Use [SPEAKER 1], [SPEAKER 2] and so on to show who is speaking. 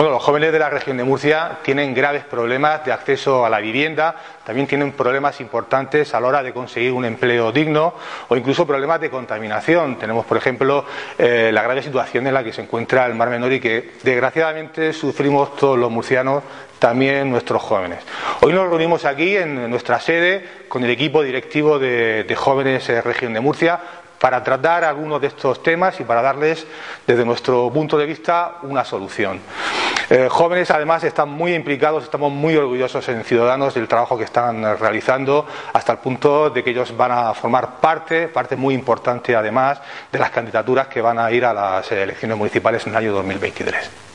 [SPEAKER 1] Bueno, los jóvenes de la región de Murcia tienen graves problemas de acceso a la vivienda, también tienen problemas importantes a la hora de conseguir un empleo digno o incluso problemas de contaminación. Tenemos, por ejemplo, la grave situación en la que se encuentra el Mar Menor y que desgraciadamente sufrimos todos los murcianos, también nuestros jóvenes. Hoy nos reunimos aquí en nuestra sede con el equipo directivo de Jóvenes Región de Murcia para tratar algunos de estos temas y para darles, desde nuestro punto de vista, una solución. Jóvenes, además, están muy implicados, estamos muy orgullosos en Ciudadanos del trabajo que están realizando, hasta el punto de que ellos van a formar parte muy importante, además, de las candidaturas que van a ir a las elecciones municipales en el año 2023.